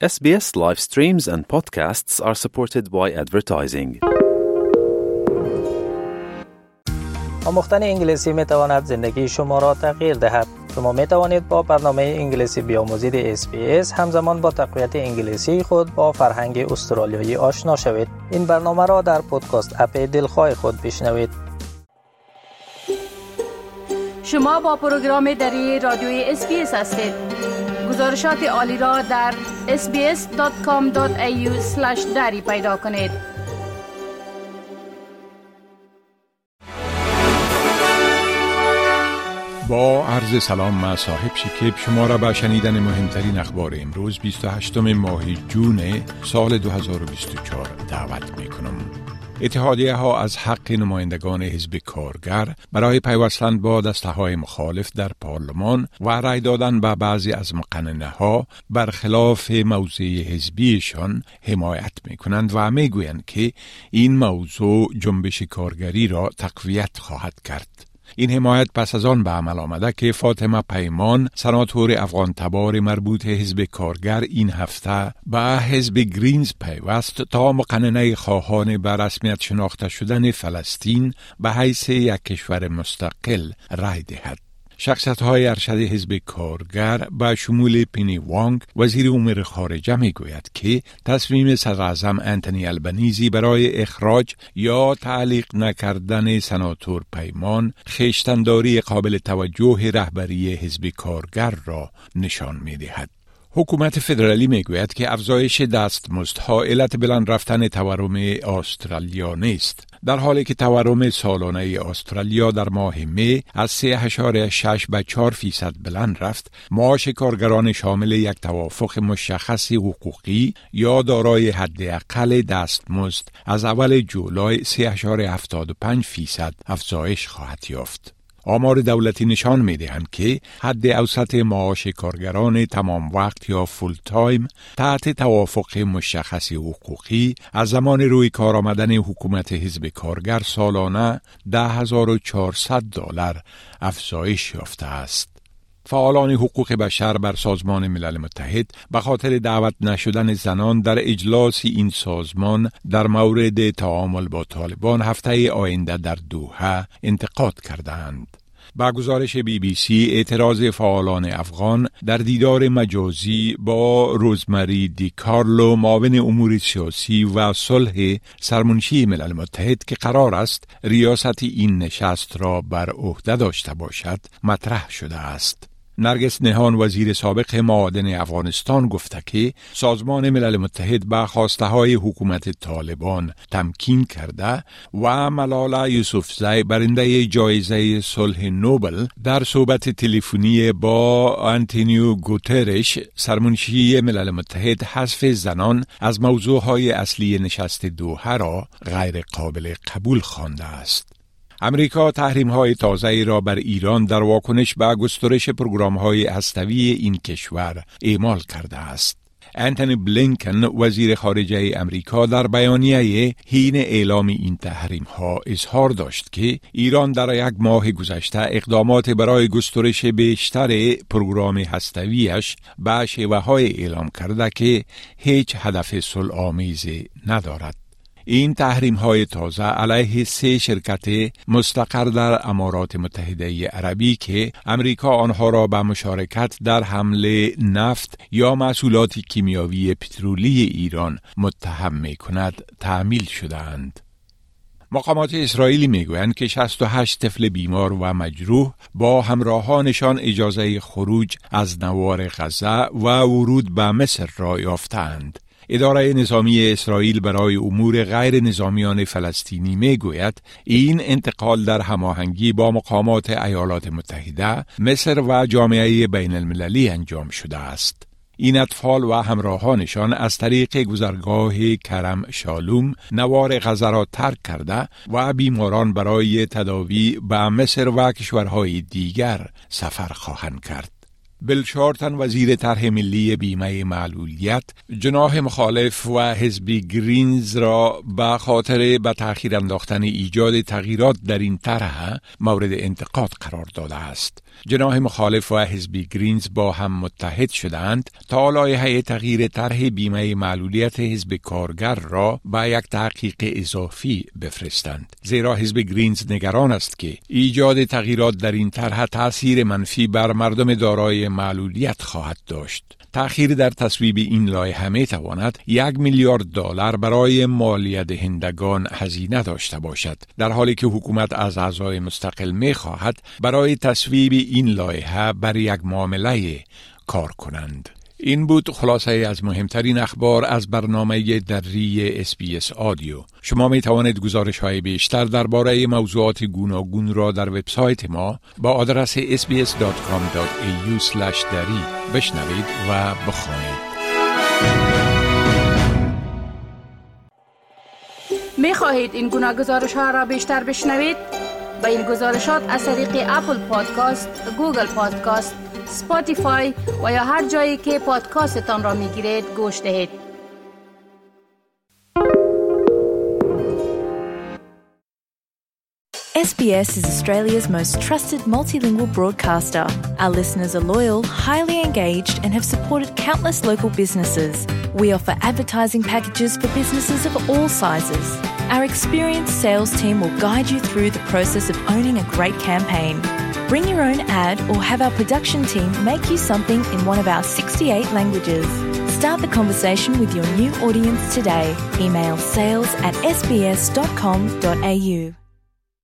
SBS live streams and podcasts are supported by advertising. آموختن انگلیسی می تواند زندگی شما را تغییر دهد. شما می توانید با برنامه انگلیسی بیاموزید SBS همزمان با تقویت انگلیسی خود با فرهنگ استرالیایی آشنا شوید. این برنامه را در پادکست اپ دلخواه خود بشنوید. شما با پروگرام دری رادیوی SBS هستید. گزارشات عالی را در sbs.com.au/dari پیدا کنید. با عرض سلام، من صاحب شکیب شما را به شنیدن مهمترین اخبار امروز 28 ماه جون سال 2024 دعوت می کنم. اتحادیه ها از حق نمایندگان حزب کارگر برای پیوستن با دسته های مخالف در پارلمان و رای دادن به بعضی از مقننه ها برخلاف موضع حزبیشان حمایت می کنند و می گویند که این موضوع جنبش کارگری را تقویت خواهد کرد. این حمایت پس از آن به عمل آمده که فاطمه پیمان، سناتور افغان تبار مربوط حزب کارگر، این هفته به حزب گرینز پیوست تا مقننه خواهان به رسمیت شناخته شدن فلسطین به حیث یک کشور مستقل رای دهد. شخصیت‌های ارشد حزب کارگر به شمول پینی وانگ، وزیر امور خارجه، می‌گوید که تصمیم صدراعظم انتونی البنیزی برای اخراج یا تعلیق نکردن سناتور پیمان خویشتن‌داری قابل توجه رهبری حزب کارگر را نشان می‌دهد. حکومت فدرالی میگوید که افزایش دستمزدها علت بلند رفتن تورم استرالیا نیست، در حالی که تورم سالانه استرالیا در ماه می از 3.6 به 4% بلند رفت. معاش کارگران شامل یک توافق مشخص حقوقی یا دارای حداقل دستمزد از اول جولای 3.75% افزایش خواهد یافت. آمار دولتی نشان می‌دهند که حد اوسط معاش کارگران تمام وقت یا فول تایم تحت توافق مشخص حقوقی از زمان روی کار آمدن حکومت حزب کارگر سالانه $10,400 افزایش یافته است. فعالان حقوق بشر بر سازمان ملل متحد به خاطر دعوت نشدن زنان در اجلاس این سازمان در مورد تعامل با طالبان هفته آینده در دوحه انتقاد کردند. با گزارش BBC، اعتراض فعالان افغان در دیدار مجازی با روزمری دی کارلو، معاون امور سیاسی و صلح سرمنشی ملل متحد که قرار است ریاست این نشست را بر عهده داشته باشد، مطرح شده است. نرگس نهان، وزیر سابق معادن افغانستان، گفته که سازمان ملل متحد به خواسته های حکومت طالبان تمکین کرده و ملاله یوسفزی، برنده جایزه صلح نوبل، در صحبت تلفنی با آنتونیو گوترش، سرمنشی ملل متحد، حذف زنان از موضوعهای اصلی نشست دوحه را غیر قابل قبول خوانده است. امریکا تحریم‌های تازه‌ای را بر ایران در واکنش به گسترش پروگرام‌های هسته‌ای این کشور اعمال کرده است. انتونی بلینکن، وزیر خارجه امریکا، در بیانیه حین اعلام این تحریم‌ها اظهار داشت که ایران در یک ماه گذشته اقدامات برای گسترش بیشتر پروگرام هسته‌ایش به شیوه‌های اعلام کرده که هیچ هدف صلح‌آمیز ندارد. این تحریم‌های تازه علیه 3 شرکت مستقر در امارات متحده عربی که امریکا آنها را به مشارکت در حمل نفت یا محصولات کیمیاوی پترولی ایران متهم می‌کند تعمیل شده‌اند. مقامات اسرائیلی میگویند که 68 طفل بیمار و مجروح با همراهانشان اجازه خروج از نوار غزه و ورود به مصر را یافتند. اداره نظامی اسرائیل برای امور غیر نظامیان فلسطینی میگوید این انتقال در هماهنگی با مقامات ایالات متحده، مصر و جامعه بین المللی انجام شده است. این اطفال و همراهانشان از طریق گذرگاه کرم شالوم نوار غزه را ترک کرده و بیماران برای تداوی به مصر و کشورهای دیگر سفر خواهند کرد. بیل شارتن وزیر طرح ملی بیمه معلولیت جناح مخالف و حزب گرینز را به خاطر به تأخیر انداختن ایجاد تغییرات در این طرح مورد انتقاد قرار داده است. جناح مخالف و حزب گرینز با هم متحد شدند تا لایحه تغییر طرح بیمه معلولیت حزب کارگر را با یک تحقیق اضافی بفرستند. زیرا حزب گرینز نگران است که ایجاد تغییرات در این طرح تأثیر منفی بر مردم دارای معلولیت خواهد داشت. تأخیر در تصویب این لایحه می تواند $1 میلیارد برای مالیه دهندگان هزینه داشته باشد، در حالی که حکومت از اعضای مستقل می خواهد برای تصویب این لایحه بر یک معامله کار کنند. این بود خلاصه از مهمترین اخبار از برنامه دری SBS آدیو. شما می توانید گزارش‌های بیشتر درباره موضوعات گوناگون را در وبسایت ما با آدرس sbs.com.au/dari بشنوید و بخوانید. می خواهید این گناه گزارش‌ها را بیشتر بشنوید؟ با این گزارشات از طریق اپل پادکاست، گوگل پادکاست، اسپاتیفای و یا هر جایی که پادکاستتان را میگیرید گوش دهید. SBS is Australia's most trusted multilingual broadcaster. Our listeners are loyal, highly engaged and have supported countless local businesses. We offer advertising packages for businesses of all sizes. Our experienced sales team will guide you through the process of owning a great campaign. Bring your own ad or have our production team make you something in one of our 68 languages. Start the conversation with your new audience today. Email sales@sbs.com.au.